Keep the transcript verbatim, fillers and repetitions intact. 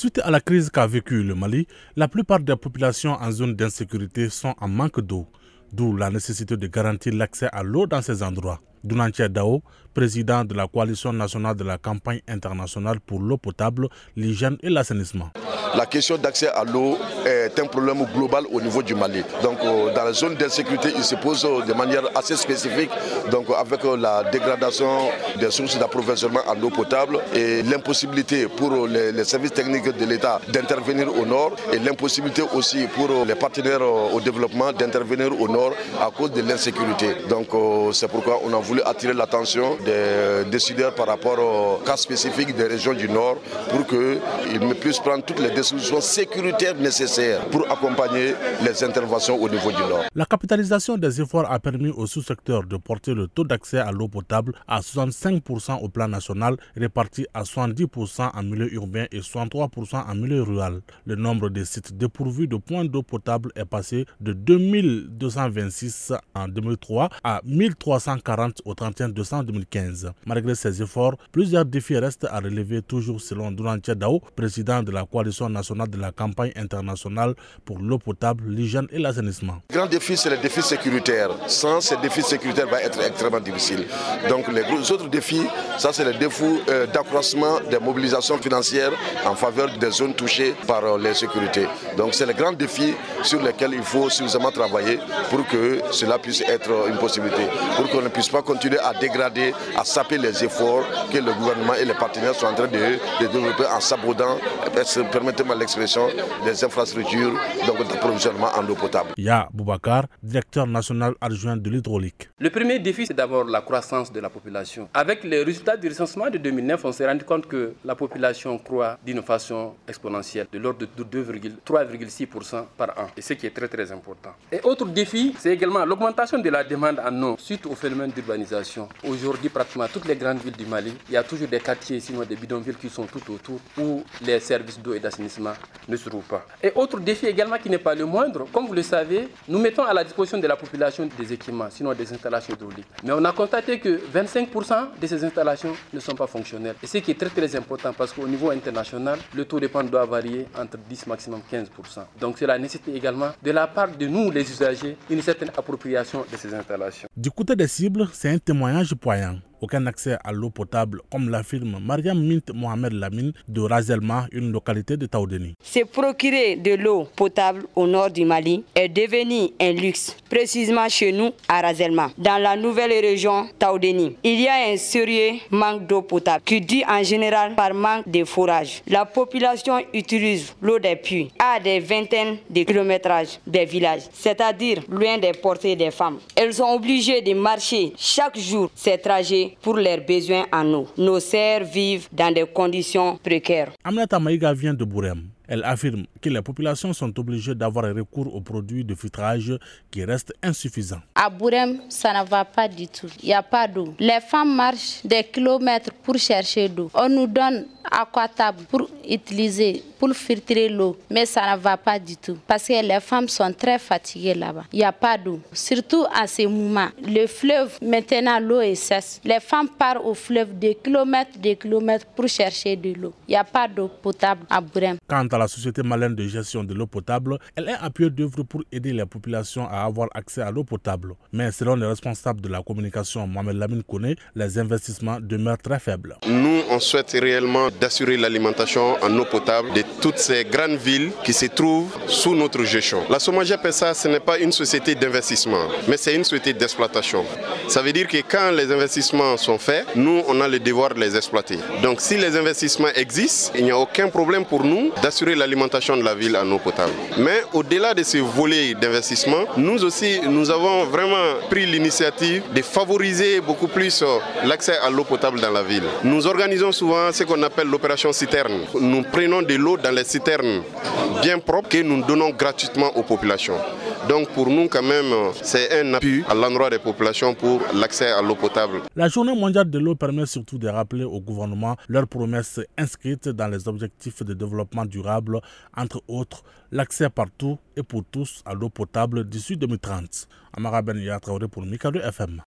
Suite à la crise qu'a vécue le Mali, la plupart des populations en zone d'insécurité sont en manque d'eau, d'où la nécessité de garantir l'accès à l'eau dans ces endroits. Dounantia Dao, président de la coalition nationale de la campagne internationale pour l'eau potable, l'hygiène et l'assainissement. La question d'accès à l'eau est un problème global au niveau du Mali. Donc, dans la zone d'insécurité, il se pose de manière assez spécifique, donc avec la dégradation des sources d'approvisionnement en eau potable et l'impossibilité pour les, les services techniques de l'État d'intervenir au nord et l'impossibilité aussi pour les partenaires au développement d'intervenir au nord à cause de l'insécurité. Donc, c'est pourquoi on a voulu attirer l'attention des décideurs par rapport aux cas spécifiques des régions du nord pour qu'ils puissent prendre toutes les solutions sécuritaires nécessaires pour accompagner les interventions au niveau du nord. La capitalisation des efforts a permis au sous-secteur de porter le taux d'accès à l'eau potable à soixante-cinq pour cent au plan national, réparti à soixante-dix pour cent en milieu urbain et soixante-trois pour cent en milieu rural. Le nombre de sites dépourvus de points d'eau potable est passé de deux mille deux cent vingt-six en deux mille trois à mille trois cent quarante au trente et un décembre deux mille quinze. Malgré ces efforts, plusieurs défis restent à relever, toujours selon Dounantia Dao, président de la coalition nationale de la campagne internationale pour l'eau potable, l'hygiène et l'assainissement. Le grand défi, c'est le défi sécuritaire. Sans ces défis sécuritaires, va être extrêmement difficile. Donc les autres défis, ça c'est le défi euh, d'accroissement des mobilisations financières en faveur des zones touchées par euh, l'insécurité. Donc c'est le grand défi sur lesquels il faut suffisamment travailler pour que cela puisse être une possibilité. Pour qu'on ne puisse pas continuer à dégrader, à saper les efforts que le gouvernement et les partenaires sont en train de, de développer en sabordant, permettez-moi l'expression, des infrastructures d'approvisionnement en eau potable. Ya Boubacar, directeur national adjoint de l'hydraulique. Le premier défi, c'est d'abord la croissance de la population. Avec les résultats du recensement de deux mille neuf, on s'est rendu compte que la population croît d'une façon exponentielle, de l'ordre de trois virgule six pour cent par an, et ce qui est très très important. Et autre défi, c'est également l'augmentation de la demande en eau suite au phénomène d'urbanisation. Aujourd'hui, pratiquement toutes les grandes villes du Mali, il y a toujours des quartiers, sinon des bidonvilles qui sont tout autour, où les services d'eau et d'assainissement ne se trouvent pas. Et autre défi également qui n'est pas le moindre, comme vous le savez, nous mettons à la disposition de la population des équipements, sinon des installations hydrauliques. Mais on a constaté que vingt-cinq pour cent de ces installations ne sont pas fonctionnelles. Et ce qui est très très important parce qu'au niveau international, le taux de panne doit varier entre dix maximum quinze pour cent. Donc cela nécessite également de la part de nous les usagers une certaine appropriation de ces installations. Du côté des cibles, c'est un témoignage poignant. Aucun accès à l'eau potable, comme l'affirme Mariam Mint Mohamed Lamine de Razelma, une localité de Taoudéni. Se procurer de l'eau potable au nord du Mali est devenu un luxe, précisément chez nous à Razelma, dans la nouvelle région Taoudéni. Il y a un sérieux manque d'eau potable qui est dû en général par manque de forage. La population utilise l'eau des puits à des vingtaines de kilomètrages des villages, c'est-à-dire loin des portées des femmes. Elles sont obligées de marcher chaque jour ces trajets pour leurs besoins en eau. Nos sœurs vivent dans des conditions précaires. Aminata Maïga vient de Bourem. Elle affirme que les populations sont obligées d'avoir recours aux produits de filtrage qui restent insuffisants. À Bourem, ça ne va pas du tout. Il n'y a pas d'eau. Les femmes marchent des kilomètres pour chercher d'eau. On nous donne aquatable pour utiliser, pour filtrer l'eau. Mais ça ne va pas du tout. Parce que les femmes sont très fatiguées là-bas. Il n'y a pas d'eau. Surtout à ces moments. Le fleuve, maintenant l'eau est cesse. Les femmes partent au fleuve des kilomètres, des kilomètres pour chercher de l'eau. Il n'y a pas d'eau potable à Bourem. Quant à la Société malienne de gestion de l'eau potable, elle est à pied d'œuvre pour aider les populations à avoir accès à l'eau potable. Mais selon les responsables de la communication, Mohamed Lamine Kone, les investissements demeurent très faibles. Nous, on souhaite réellement d'assurer l'alimentation en eau potable de toutes ces grandes villes qui se trouvent sous notre gestion. La Somagep S A, ce n'est pas une société d'investissement, mais c'est une société d'exploitation. Ça veut dire que quand les investissements sont faits, nous, on a le devoir de les exploiter. Donc si les investissements existent, il n'y a aucun problème pour nous d'assurer l'alimentation de la ville en eau potable. Mais au-delà de ce volet d'investissement, nous aussi, nous avons vraiment pris l'initiative de favoriser beaucoup plus l'accès à l'eau potable dans la ville. Nous organisons souvent ce qu'on appelle l'opération citerne. Nous prenons de l'eau dans les citernes bien propres que nous donnons gratuitement aux populations. Donc pour nous, quand même, c'est un appui à l'endroit des populations pour l'accès à l'eau potable. La Journée mondiale de l'eau permet surtout de rappeler au gouvernement leurs promesses inscrites dans les objectifs de développement durable, entre autres l'accès partout et pour tous à l'eau potable d'ici deux mille trente. Amara Ben Traoré pour Mikado F M.